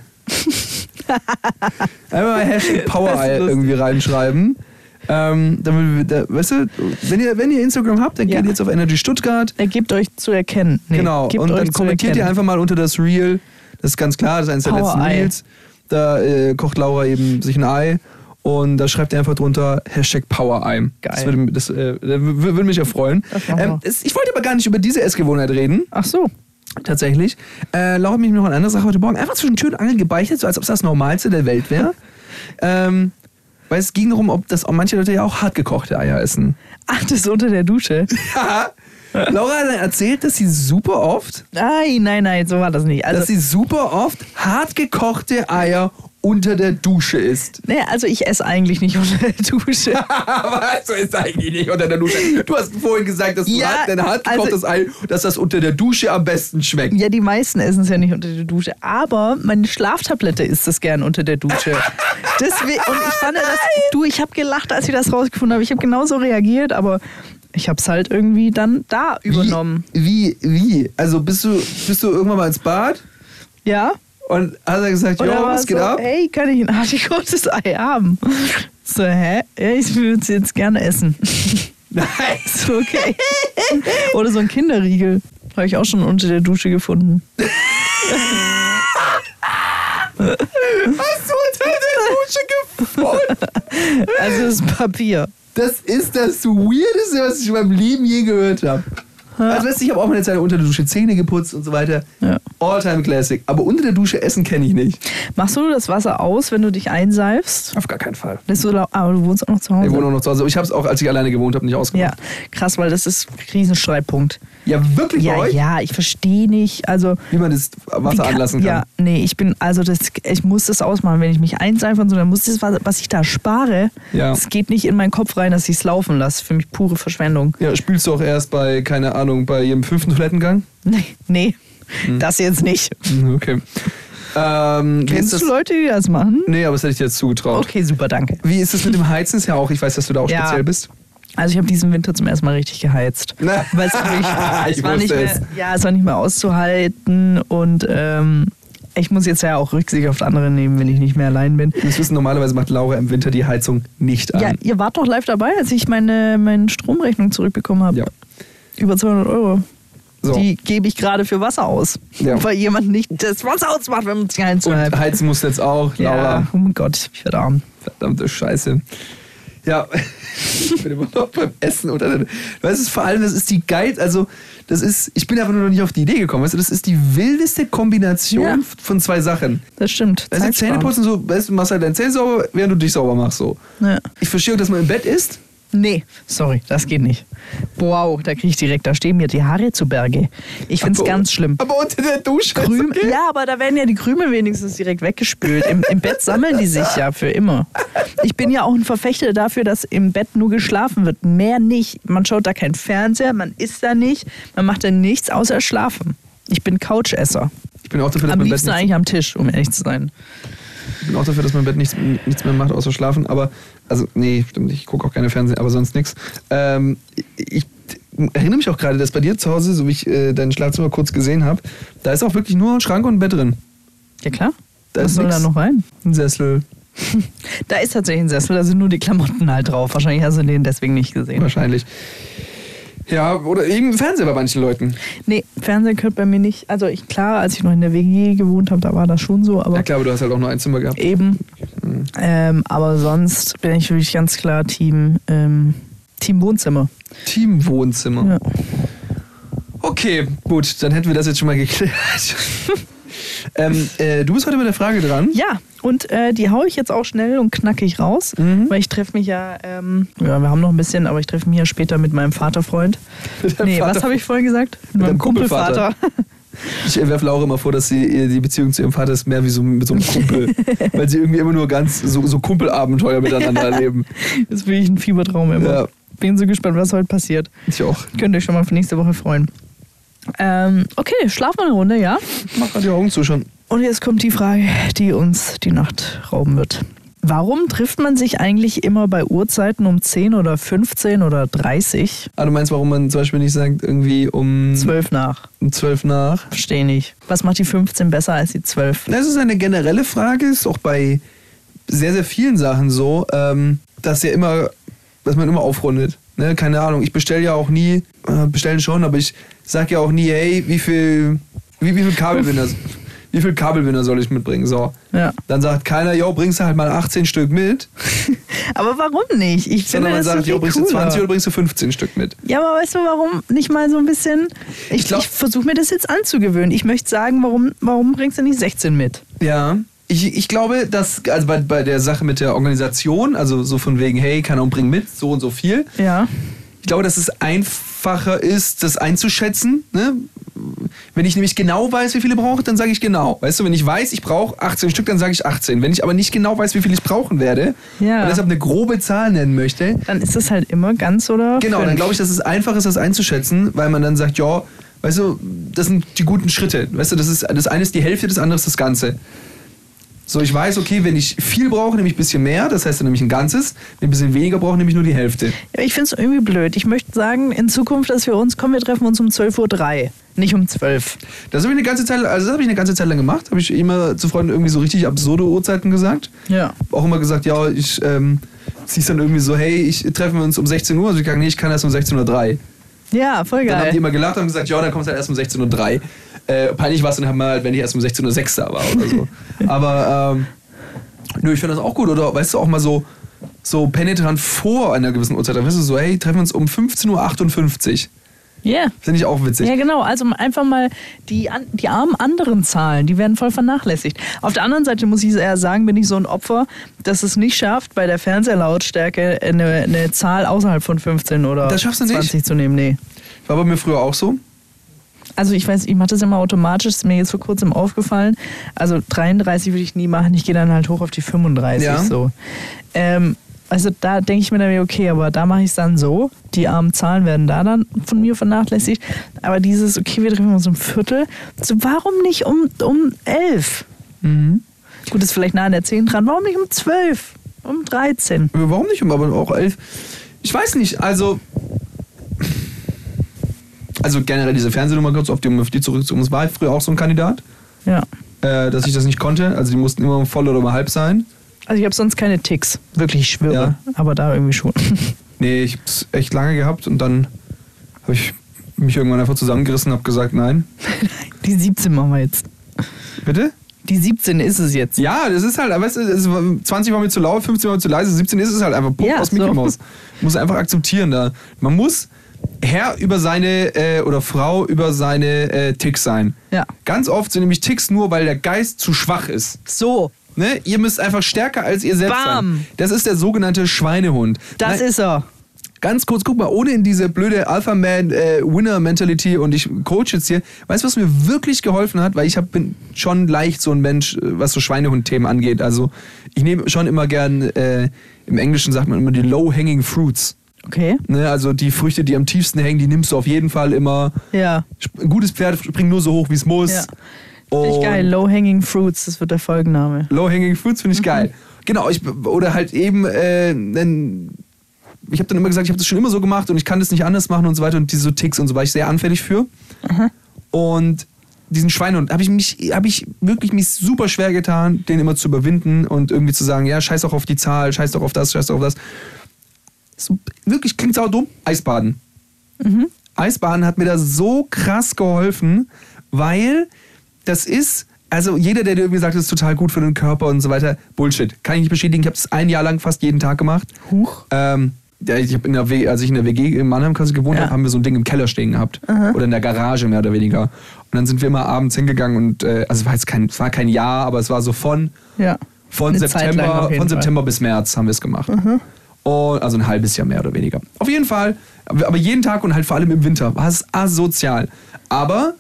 Einfach mal Hashtag Powerei irgendwie reinschreiben. Weißt du, wenn ihr Instagram habt, dann geht jetzt auf Energy Stuttgart. Er gibt euch zu erkennen. Genau, und dann kommentiert ihr einfach mal unter das Reel. Das ist ganz klar, das ist eines der letzten Reels. Da kocht Laura eben sich ein Ei. Und da schreibt ihr einfach drunter Hashtag Powerei. Geil. Das würde mich ja freuen. Ich wollte aber gar nicht über diese Essgewohnheit reden. Ach so. Tatsächlich. Laura hat mich noch eine andere Sache heute Morgen einfach zwischen Tür und Angel gebeichtet, so als ob es das Normalste der Welt wäre. Weil es ging darum, ob das auch manche Leute ja auch hart gekochte Eier essen. Ach, das ist unter der Dusche? Ja. Laura hat erzählt, dass sie super oft... Nein, so war das nicht. Also, dass sie super oft hart gekochte Eier unter der Dusche isst. Nee, also ich esse eigentlich nicht unter der Dusche. Was? Du isst eigentlich nicht unter der Dusche? Du hast vorhin gesagt, dass du dein hart gekochtes Ei, dass das unter der Dusche am besten schmeckt. Ja, die meisten essen es ja nicht unter der Dusche. Aber meine Schlaftablette isst es gern unter der Dusche. Deswegen, und ich fand das... ich habe gelacht, als ich das rausgefunden habe. Ich habe genauso reagiert, aber... Ich hab's halt irgendwie dann da übernommen. Wie? Also bist du irgendwann mal ins Bad? Ja. Und hat er gesagt, jo, was geht ab? Hey, kann ich ein hart gekochtes Ei haben? So, hä? Ja, ich würde es jetzt gerne essen. Nein. So, okay. Oder so ein Kinderriegel. Habe ich auch schon unter der Dusche gefunden. Hast du unter der Dusche gefunden? Also das ist Papier. Das ist das Weirdeste, was ich in meinem Leben je gehört habe. Also weißt du, ich habe auch mal eine Zeit unter der Dusche Zähne geputzt und so weiter. Ja. All-time Classic. Aber unter der Dusche essen kenne ich nicht. Machst du das Wasser aus, wenn du dich einseifst? Auf gar keinen Fall. Aber du wohnst auch noch zu Hause? Ich wohne auch noch zu Hause. Ich habe es auch, als ich alleine gewohnt habe, nicht ausgemacht. Ja, krass, weil das ist ein Riesenstreitpunkt. Ja, wirklich bei euch? Ja, ich verstehe nicht. Also, wie man das Wasser anlassen kann. Ja, nee, ich muss das ausmachen. Wenn ich mich einseife und so, dann muss das, was ich da spare, das geht nicht in meinen Kopf rein, dass ich es laufen lasse. Für mich pure Verschwendung. Ja, spielst du auch erst bei, keine Ahnung, bei ihrem 5. Toilettengang? Nee, das jetzt nicht. Okay. Kennst du Leute, die das machen? Nee, aber das hätte ich dir jetzt zugetraut. Okay, super, danke. Wie ist es mit dem Heizen? Ist ja auch, ich weiß, dass du da auch speziell bist. Also ich habe diesen Winter zum ersten Mal richtig geheizt. Weil es war nicht mehr, es war nicht mehr auszuhalten und ich muss jetzt ja auch Rücksicht auf andere nehmen, wenn ich nicht mehr allein bin. Du musst wissen, normalerweise macht Laura im Winter die Heizung nicht an. Ja, ihr wart doch live dabei, als ich meine Stromrechnung zurückbekommen habe. Ja. Über 200 €. So. Die gebe ich gerade für Wasser aus. Ja. Weil jemand nicht das Wasser ausmacht, wenn man sich heizen will. Und heizen muss jetzt auch, Laura. Ja, oh mein Gott, ich werde arm. Verdammte Scheiße. Ja, ich bin immer noch beim Essen. Weißt du, vor allem, das ist die geil, also ich bin einfach nur noch nicht auf die Idee gekommen, weißt du, das ist die wildeste Kombination von zwei Sachen. Das stimmt. Weißt du, Zähneputzen, so, weißt du, machst halt deine Zähne sauber, während du dich sauber machst, so. Ja. Ich verstehe auch, dass man im Bett isst. Nee, sorry, das geht nicht. Wow, da kriege ich direkt, da stehen mir die Haare zu Berge. Ich finde es ganz schlimm. Aber unter der Dusche okay? Ja, aber da werden ja die Krümel wenigstens direkt weggespült. Im Bett sammeln die sich ja für immer. Ich bin ja auch ein Verfechter dafür, dass im Bett nur geschlafen wird. Mehr nicht. Man schaut da kein Fernseher, man isst da nicht, man macht da nichts außer schlafen. Ich bin Couchesser. Ich bin auch dafür, dass am liebsten eigentlich am Tisch, um ehrlich zu sein. Ich bin auch dafür, dass mein Bett nichts mehr macht, außer schlafen. Aber, also, nee, stimmt nicht. Ich gucke auch keine Fernsehen, aber sonst nichts. Ich erinnere mich auch gerade, dass bei dir zu Hause, so wie ich dein Schlafzimmer kurz gesehen habe, da ist auch wirklich nur ein Schrank und ein Bett drin. Ja, klar. Was soll da noch rein? Ein Sessel. Da ist tatsächlich ein Sessel, da sind nur die Klamotten halt drauf. Wahrscheinlich hast du den deswegen nicht gesehen. Wahrscheinlich. Ja, oder eben Fernseher bei manchen Leuten. Nee, Fernseher gehört bei mir nicht. Also klar, als ich noch in der WG gewohnt habe, da war das schon so. Aber ja klar, aber du hast halt auch nur ein Zimmer gehabt. Eben. Aber sonst bin ich wirklich ganz klar Team Wohnzimmer. Team Wohnzimmer. Ja. Okay, gut, dann hätten wir das jetzt schon mal geklärt. Du bist heute mit der Frage dran. Ja, und die haue ich jetzt auch schnell und knackig raus, weil ich treffe mich ja, wir haben noch ein bisschen, aber ich treffe mich ja später mit meinem Vaterfreund. Was habe ich vorhin gesagt? Mit meinem Kumpelvater. Ich werfe Laura immer vor, dass sie die Beziehung zu ihrem Vater ist mehr wie so mit so einem Kumpel. Weil sie irgendwie immer nur ganz so Kumpelabenteuer miteinander erleben. Das ist wirklich ein Fiebertraum immer. Ja. Bin so gespannt, was heute passiert. Ich auch. Könnt euch schon mal für nächste Woche freuen. Okay, schlafen wir eine Runde, ja? Mach gerade die Augen zu schon. Und jetzt kommt die Frage, die uns die Nacht rauben wird. Warum trifft man sich eigentlich immer bei Uhrzeiten um 10 oder 15 oder 30? Ah, du meinst, warum man zum Beispiel nicht sagt, irgendwie um 12 nach? Um 12 nach? Verstehe nicht. Was macht die 15 besser als die 12? Das ist eine generelle Frage, ist auch bei sehr, sehr vielen Sachen so, dass man immer aufrundet. Ne? Keine Ahnung, ich bestelle ja auch nie, bestellen schon, aber ich sag ja auch nie, hey, wie viel Kabelbinder soll ich mitbringen? So. Ja. Dann sagt keiner, bringst du halt mal 18 Stück mit. Aber warum nicht? Ich finde, das sagt, so bringst du 20 oder bringst du 15 Stück mit? Ja, aber weißt du, warum nicht mal so ein bisschen? Ich versuche mir das jetzt anzugewöhnen. Ich möchte sagen, warum bringst du nicht 16 mit? Ja. Ich glaube, dass also bei der Sache mit der Organisation, also so von wegen, hey, keine Ahnung, bring mit, so und so viel. Ja. Ich glaube, dass es einfacher ist, das einzuschätzen. Ne? Wenn ich nämlich genau weiß, wie viele ich brauche, dann sage ich genau. Weißt du, wenn ich weiß, ich brauche 18 Stück, dann sage ich 18. Wenn ich aber nicht genau weiß, wie viel ich brauchen werde und deshalb eine grobe Zahl nennen möchte, dann ist das halt immer ganz oder genau, 5. Dann glaube ich, dass es einfach ist, das einzuschätzen, weil man dann sagt, weißt du, das sind die guten Schritte. Weißt du, das eine ist die Hälfte, das andere ist das Ganze. So, ich weiß, okay, wenn ich viel brauche, nehme ich ein bisschen mehr, das heißt dann nehme ich ein Ganzes. Wenn ich ein bisschen weniger brauche, nehme ich nur die Hälfte. Ja, ich finde es irgendwie blöd. Ich möchte sagen, in Zukunft, dass wir treffen uns um 12:03 Uhr, nicht um 12. Das habe ich eine ganze Zeit lang gemacht. Habe ich immer zu Freunden irgendwie so richtig absurde Uhrzeiten gesagt. Ja. Auch immer gesagt, ich sieh's dann irgendwie so, hey, treffen wir uns um 16 Uhr. Also ich sage, nee, ich kann erst um 16:03 Uhr. Ja, voll geil. Dann haben die immer gelacht und gesagt, dann kommst du halt erst um 16:03 Uhr. Peinlich war es dann halt, wenn ich erst um 16:06 Uhr da war oder so. Aber ich finde das auch gut. Oder weißt du, auch mal so penetrant vor einer gewissen Uhrzeit. Dann weißt du so, hey, treffen wir uns um 15:58 Uhr. Ja. Yeah. Finde ich auch witzig. Ja, genau. Also einfach mal die armen anderen Zahlen, die werden voll vernachlässigt. Auf der anderen Seite muss ich eher sagen, bin ich so ein Opfer, dass es nicht schafft, bei der Fernseherlautstärke eine Zahl außerhalb von 15 oder das schaffst du 20 nicht? Zu nehmen. Nee. War bei mir früher auch so. Also ich weiß, ich mache das immer automatisch, ist mir jetzt vor kurzem aufgefallen. Also 33 würde ich nie machen, ich gehe dann halt hoch auf die 35 so. Also da denke ich mir dann, okay, aber da mache ich es dann so. Die armen Zahlen werden da dann von mir vernachlässigt. Aber dieses, okay, wir treffen uns um Viertel. So, warum nicht um 11? Mhm. Gut, ist vielleicht nah an der 10 dran. Warum nicht um 12? Um 13? Warum nicht aber auch 11? Ich weiß nicht, also generell diese Fernsehnummer, kurz auf die zurückzukommen, das war früher auch so ein Kandidat, dass ich das nicht konnte, also die mussten immer voll oder mal halb sein. Also ich habe sonst keine Ticks, wirklich, ich schwöre, aber da irgendwie schon. Nee, ich hab's echt lange gehabt und dann habe ich mich irgendwann einfach zusammengerissen und habe gesagt, nein. Die 17 machen wir jetzt. Bitte? Die 17 ist es jetzt. Ja, das ist halt, weißt du, 20 war mir zu laut, 15 war mir zu leise, 17 ist es halt einfach. Punkt aus Mickey Mouse. Muss einfach akzeptieren da. Man muss Herr über seine oder Frau über seine Ticks sein. Ja. Ganz oft sind nämlich Ticks nur, weil der Geist zu schwach ist. So. Ne? Ihr müsst einfach stärker als ihr selbst sein. Das ist der sogenannte Schweinehund. Das ist er. Ganz kurz, guck mal, ohne in diese blöde Alpha-Man-Winner-Mentality und ich coach jetzt hier. Weißt du, was mir wirklich geholfen hat? Weil ich bin schon leicht so ein Mensch, was so Schweinehund-Themen angeht. Also ich nehme schon immer gern, im Englischen sagt man immer die low-hanging fruits. Okay. Ne, also die Früchte, die am tiefsten hängen, die nimmst du auf jeden Fall immer. Ja. Ein gutes Pferd springt nur so hoch, wie es muss. Ja. Finde ich geil. Low-hanging fruits, das wird der Folgenname. Low-hanging fruits finde ich geil. Genau, oder halt eben, ich habe dann immer gesagt, ich habe das schon immer so gemacht und ich kann das nicht anders machen und so weiter und diese so Ticks und so war ich sehr anfällig für. Und diesen Schweinehund habe ich wirklich mich super schwer getan, den immer zu überwinden und irgendwie zu sagen, ja, scheiß doch auf die Zahl, scheiß doch auf das, scheiß doch auf das. Wirklich, klingt sau dumm, Eisbaden. Eisbaden hat mir da so krass geholfen, weil das ist, also jeder, der dir irgendwie sagt, das ist total gut für den Körper und so weiter, Bullshit. Kann ich nicht bestätigen, ich habe das 1 Jahr lang fast jeden Tag gemacht. Huch. Ja, ich habe als ich in der WG in Mannheim gewohnt habe, haben wir so ein Ding im Keller stehen gehabt. Oder in der Garage mehr oder weniger. Und dann sind wir immer abends hingegangen und, also es war kein Jahr, aber es war so von September bis März haben wir es gemacht. Und, also ein halbes Jahr mehr oder weniger. Auf jeden Fall, aber jeden Tag und halt vor allem im Winter war es asozial. Aber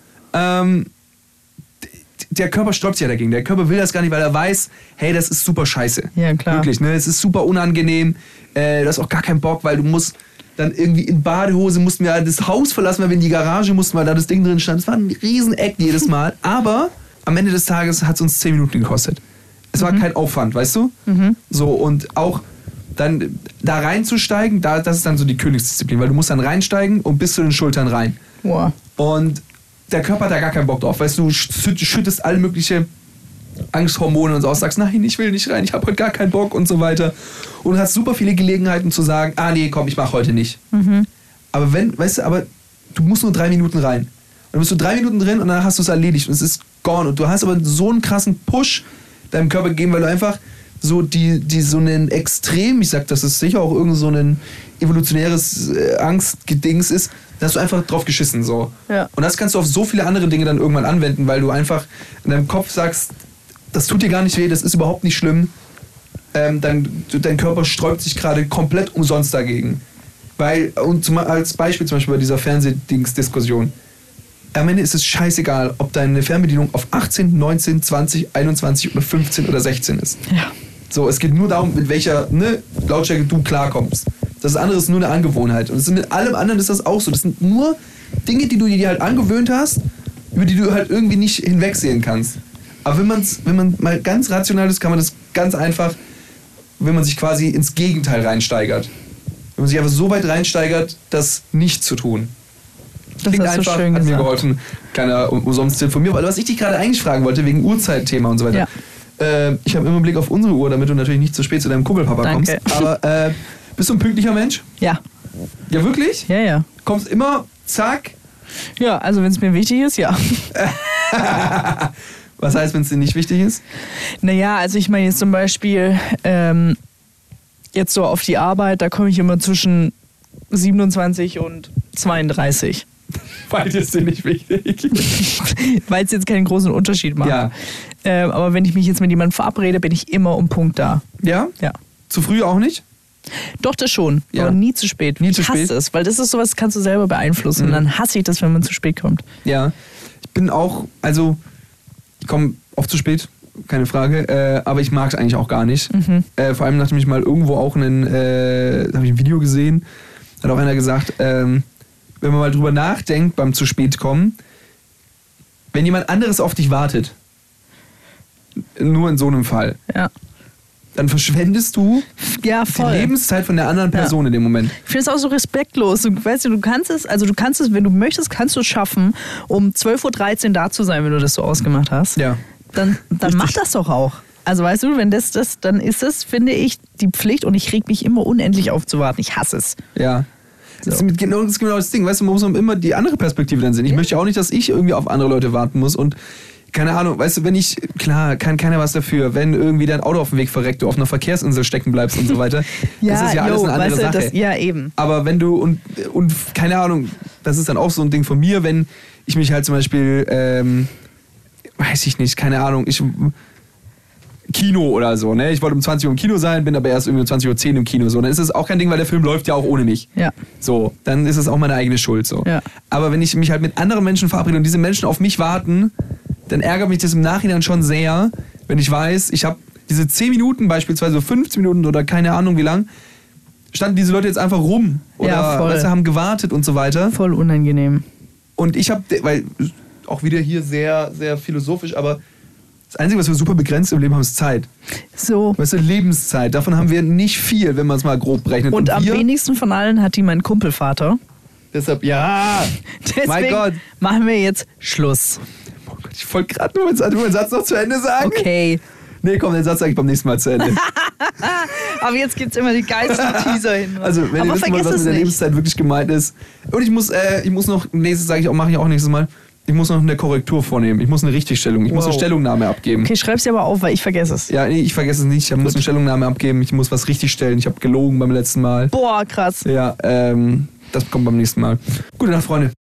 der Körper sträubt sich ja dagegen. Der Körper will das gar nicht, weil er weiß, hey, das ist super scheiße. Ja, klar. Wirklich, ne? Es ist super unangenehm. Du hast auch gar keinen Bock, weil du musst dann irgendwie in Badehose, mussten wir das Haus verlassen, weil wir in die Garage mussten, weil da das Ding drin stand. Es war ein Rieseneck jedes Mal. Aber am Ende des Tages hat es uns 10 Minuten gekostet. Es war kein Aufwand, weißt du? So, und auch dann da reinzusteigen, das ist dann so die Königsdisziplin, weil du musst dann reinsteigen und bis zu den Schultern rein. Wow. Und der Körper hat da gar keinen Bock drauf, weißt du, schüttest alle mögliche Angsthormone und so aus, sagst, nein, ich will nicht rein, ich habe heute gar keinen Bock und so weiter. Und hast super viele Gelegenheiten zu sagen, nee, komm, ich mache heute nicht. Aber aber du musst nur 3 Minuten rein. Und dann bist du 3 Minuten drin und dann hast du es erledigt und es ist gone. Und du hast aber so einen krassen Push deinem Körper gegeben, weil du einfach so so einen Extrem, ich sag, das ist sicher auch irgend so ein evolutionäres Angstgedings ist, da hast du einfach drauf geschissen, so. Ja. Und das kannst du auf so viele andere Dinge dann irgendwann anwenden, weil du einfach in deinem Kopf sagst, das tut dir gar nicht weh, das ist überhaupt nicht schlimm. Dein Körper sträubt sich gerade komplett umsonst dagegen. Als Beispiel zum Beispiel bei dieser Fernsehdings-Diskussion. Am Ende ist es scheißegal, ob deine Fernbedienung auf 18, 19, 20, 21 oder 15 oder 16 ist. Ja. So, es geht nur darum, mit welcher Lautstärke du klarkommst. Das andere ist nur eine Angewohnheit. Und mit allem anderen ist das auch so. Das sind nur Dinge, die du dir halt angewöhnt hast, über die du halt irgendwie nicht hinwegsehen kannst. Aber wenn man mal ganz rational ist, kann man das ganz einfach, wenn man sich quasi ins Gegenteil reinsteigert. Wenn man sich einfach so weit reinsteigert, das nicht zu tun. Das klingt hast du einfach, schön hat gesagt. mir geholfen. Kleiner Umsonst-Tipp von mir. Weil was ich dich gerade eigentlich fragen wollte, wegen Uhrzeitthema und so weiter. Ja. Ich habe immer einen Blick auf unsere Uhr, damit du natürlich nicht zu spät zu deinem Kugelpapa kommst. Aber bist du ein pünktlicher Mensch? Ja. Ja, wirklich? Ja, ja. Kommst immer, zack? Ja, also wenn es mir wichtig ist, ja. Was heißt, wenn es dir nicht wichtig ist? Naja, also ich meine jetzt zum Beispiel jetzt so auf die Arbeit, da komme ich immer zwischen 27 und 32. Weil es dir nicht wichtig ist. Weil es jetzt keinen großen Unterschied macht. Ja. Aber wenn ich mich jetzt mit jemandem verabrede, bin ich immer um Punkt da. Ja? Ja. Zu früh auch nicht? Doch, das schon. Ja. Aber nie zu spät. Nie ich zu spät? hasse es, weil das ist sowas, das kannst du selber beeinflussen. Und dann hasse ich das, wenn man zu spät kommt. Ja. Ich bin auch, also ich komme oft zu spät, keine Frage, aber ich mag es eigentlich auch gar nicht. Vor allem, nachdem ich mal irgendwo auch habe ich ein Video gesehen, hat auch einer gesagt, wenn man mal drüber nachdenkt beim zu spät kommen, wenn jemand anderes auf dich wartet, nur in so einem Fall, Ja. dann verschwendest du die Lebenszeit von der anderen Person in dem Moment. Ich finde es auch so respektlos. Du kannst es, wenn du möchtest, kannst du es schaffen, um 12:13 Uhr da zu sein, wenn du das so ausgemacht hast. Ja. Dann mach das doch auch. Also weißt du, wenn das, dann ist das, finde ich, die Pflicht und ich reg mich immer unendlich auf zu warten. Ich hasse es. Ja. So. Das ist genau das Ding. Weißt du, man muss immer die andere Perspektive dann sehen. Ich möchte auch nicht, dass ich irgendwie auf andere Leute warten muss und keine Ahnung, weißt du, klar, kann keiner was dafür, wenn irgendwie dein Auto auf dem Weg verreckt, du auf einer Verkehrsinsel stecken bleibst und so weiter. Das ist ja alles eine andere Sache. Ja, eben. Aber wenn du, und keine Ahnung, das ist dann auch so ein Ding von mir, wenn ich mich halt zum Beispiel, weiß ich nicht, keine Ahnung, Kino oder so, ne? Ich wollte um 20 Uhr im Kino sein, bin aber erst irgendwie um 20:10 Uhr im Kino. So, dann ist es auch kein Ding, weil der Film läuft ja auch ohne mich. Ja. So, dann ist es auch meine eigene Schuld. So. Ja. Aber wenn ich mich halt mit anderen Menschen verabrede und diese Menschen auf mich warten, dann ärgert mich das im Nachhinein schon sehr, wenn ich weiß, ich habe diese 10 Minuten beispielsweise, 15 Minuten oder keine Ahnung wie lang, standen diese Leute jetzt einfach rum oder weißt du, haben gewartet und so weiter. Voll unangenehm. Und ich habe, weil auch wieder hier sehr, sehr philosophisch, aber das Einzige, was wir super begrenzt im Leben haben, ist Zeit. So. Weißt du, Lebenszeit. Davon haben wir nicht viel, wenn man es mal grob berechnet. Und am wenigsten von allen hat die mein Kumpelvater. Deshalb, ja. Deswegen mein Gott. Machen wir jetzt Schluss. Oh Gott, ich wollte gerade nur meinen Satz noch zu Ende sagen. Okay. Nee, komm, den Satz sage ich beim nächsten Mal zu Ende. Aber jetzt gibt es immer die geilsten Teaser hin. Also, wenn ihr wissen wollt, was mit der Lebenszeit wirklich gemeint ist. Und ich muss noch, mache ich auch nächstes Mal. Ich muss noch eine Korrektur vornehmen. Ich muss eine Richtigstellung. Ich muss eine Stellungnahme abgeben. Okay, schreib's dir aber auf, weil ich vergesse es. Ja, nee, ich vergesse es nicht. Ich muss eine Stellungnahme abgeben. Ich muss was richtigstellen. Ich habe gelogen beim letzten Mal. Boah, krass. Ja, das kommt beim nächsten Mal. Gute Nacht, Freunde.